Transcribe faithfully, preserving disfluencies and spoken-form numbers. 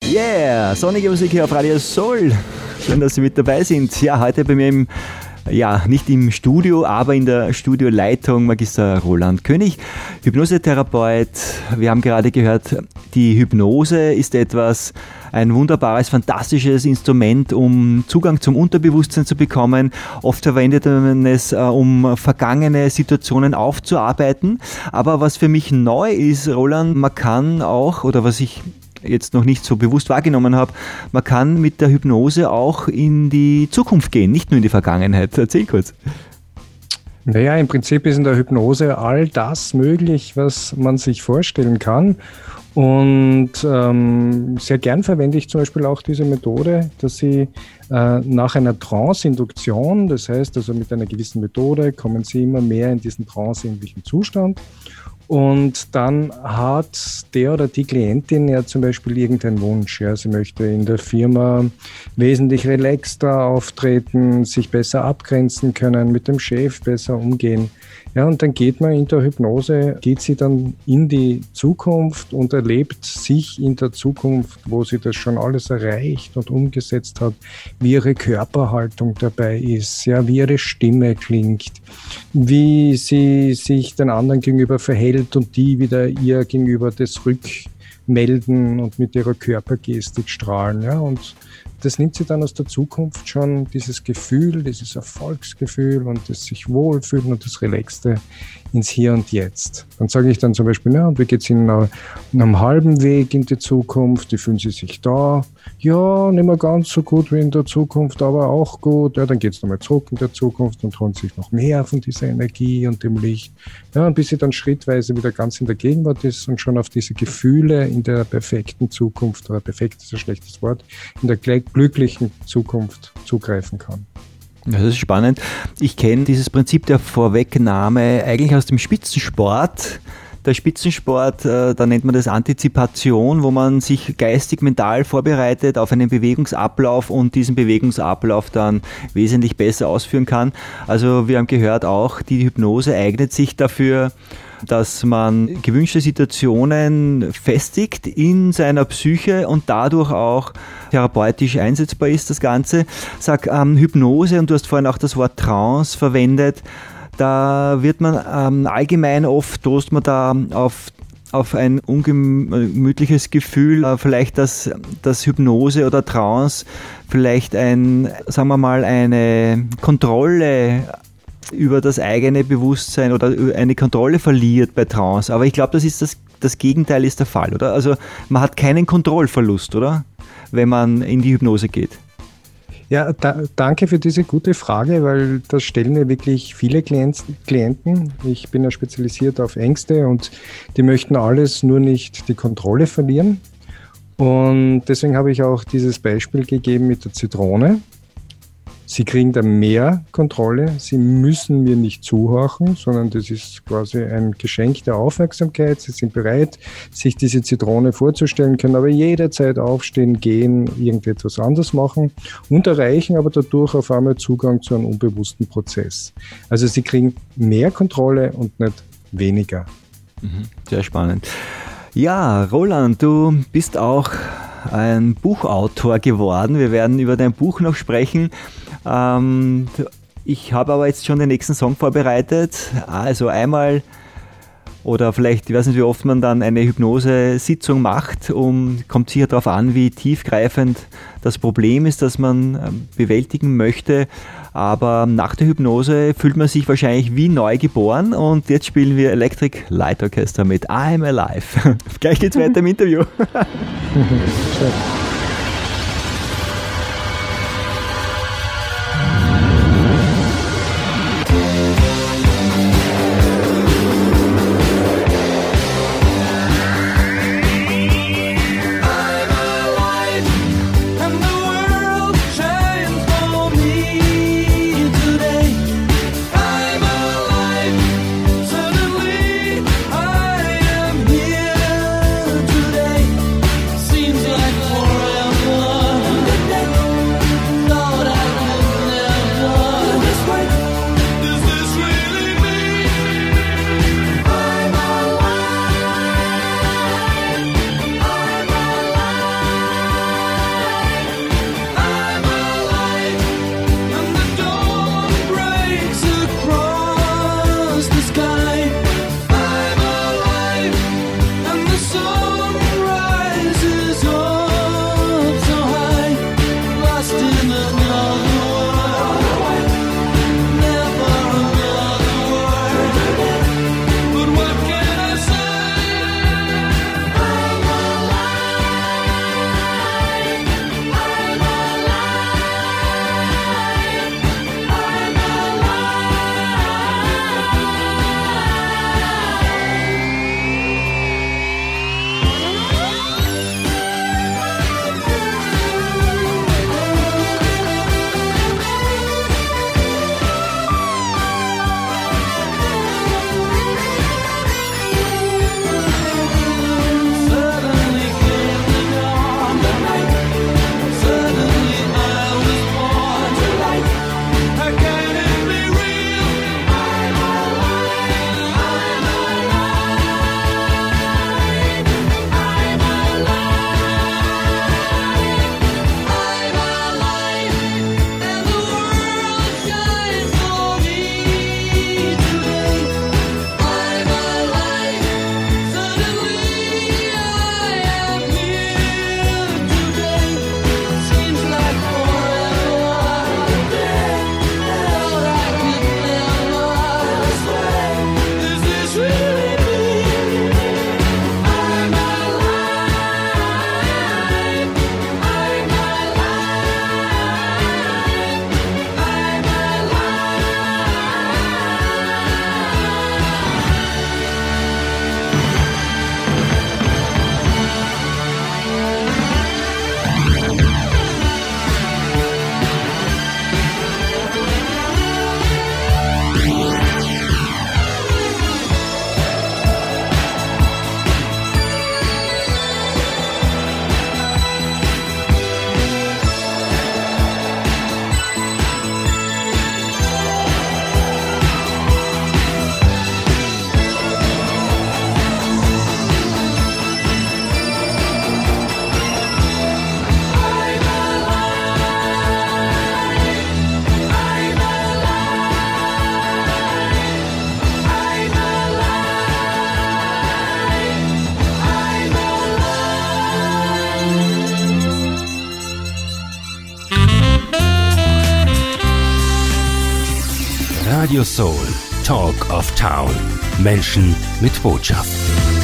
Yeah, sonnige Musik hier auf Radio Soul. Schön, dass Sie mit dabei sind. Ja, heute bei mir im, ja, nicht im Studio, aber in der Studioleitung Magister Roland König, Hypnosetherapeut. Wir haben gerade gehört, die Hypnose ist etwas, ein wunderbares, fantastisches Instrument, um Zugang zum Unterbewusstsein zu bekommen. Oft verwendet man es, um vergangene Situationen aufzuarbeiten. Aber was für mich neu ist, Roland, man kann auch, oder was ich jetzt noch nicht so bewusst wahrgenommen habe, man kann mit der Hypnose auch in die Zukunft gehen, nicht nur in die Vergangenheit. Erzähl kurz. Naja, im Prinzip ist in der Hypnose all das möglich, was man sich vorstellen kann. Und ähm, sehr gern verwende ich zum Beispiel auch diese Methode, dass Sie äh, nach einer Trance-Induktion, das heißt also mit einer gewissen Methode, kommen Sie immer mehr in diesen trance-ähnlichen Zustand. Und dann hat der oder die Klientin ja zum Beispiel irgendeinen Wunsch. Ja, sie möchte in der Firma wesentlich relaxter auftreten, sich besser abgrenzen können, mit dem Chef besser umgehen. Ja, und dann geht man in der Hypnose, geht sie dann in die Zukunft und erlebt sich in der Zukunft, wo sie das schon alles erreicht und umgesetzt hat, wie ihre Körperhaltung dabei ist, ja, wie ihre Stimme klingt, wie sie sich den anderen gegenüber verhält und die wieder ihr gegenüber das rückmelden und mit ihrer Körpergestik strahlen, ja, und das nimmt sie dann aus der Zukunft schon, dieses Gefühl, dieses Erfolgsgefühl und das sich wohlfühlen und das Relaxte ins Hier und Jetzt. Dann sage ich dann zum Beispiel, ja, und wie geht's Ihnen nach einem halben Weg in die Zukunft? Wie fühlen Sie sich da? Ja, nicht mehr ganz so gut wie in der Zukunft, aber auch gut. Ja, dann geht's nochmal zurück in der Zukunft und holen sich noch mehr von dieser Energie und dem Licht. Ja, und bis sie dann schrittweise wieder ganz in der Gegenwart ist und schon auf diese Gefühle in der perfekten Zukunft, oder perfekt ist ein schlechtes Wort, in der glücklichen Zukunft zugreifen kann. Das ist spannend. Ich kenne dieses Prinzip der Vorwegnahme eigentlich aus dem Spitzensport. Der Spitzensport, äh, da nennt man das Antizipation, wo man sich geistig, mental vorbereitet auf einen Bewegungsablauf und diesen Bewegungsablauf dann wesentlich besser ausführen kann. Also wir haben gehört auch, die Hypnose eignet sich dafür, dass man gewünschte Situationen festigt in seiner Psyche und dadurch auch therapeutisch einsetzbar ist, das Ganze. Sag, ähm, Hypnose, und du hast vorhin auch das Wort Trance verwendet, da wird man ähm, allgemein oft, stoßt man da auf auf ein ungemütliches Gefühl, äh, vielleicht, dass, dass Hypnose oder Trance vielleicht ein, sagen wir mal, eine Kontrolle über das eigene Bewusstsein oder eine Kontrolle verliert bei Trance. Aber ich glaube, das ist das, das Gegenteil ist der Fall, oder? Also man hat keinen Kontrollverlust, oder? Wenn man in die Hypnose geht. Ja, da, danke für diese gute Frage, weil das stellen mir wirklich viele Klienten. Ich bin ja spezialisiert auf Ängste und die möchten alles, nur nicht die Kontrolle verlieren. Und deswegen habe ich auch dieses Beispiel gegeben mit der Zitrone. Sie kriegen da mehr Kontrolle, Sie müssen mir nicht zuhorchen, sondern das ist quasi ein Geschenk der Aufmerksamkeit. Sie sind bereit, sich diese Zitrone vorzustellen, können aber jederzeit aufstehen, gehen, irgendetwas anderes machen und erreichen aber dadurch auf einmal Zugang zu einem unbewussten Prozess. Also Sie kriegen mehr Kontrolle und nicht weniger. Sehr spannend. Ja, Roland, du bist auch ein Buchautor geworden. Wir werden über dein Buch noch sprechen. Ähm, ich habe aber jetzt schon den nächsten Song vorbereitet. Also einmal, oder vielleicht, ich weiß nicht, wie oft man dann eine Hypnose-Sitzung macht, um, kommt sicher darauf an, wie tiefgreifend das Problem ist, das man bewältigen möchte. Aber nach der Hypnose fühlt man sich wahrscheinlich wie neu geboren, und jetzt spielen wir Electric Light Orchestra mit I'm Alive. Gleich geht's weiter im Interview. Seems like Radio Soul, Talk of Town. Menschen mit Botschaft.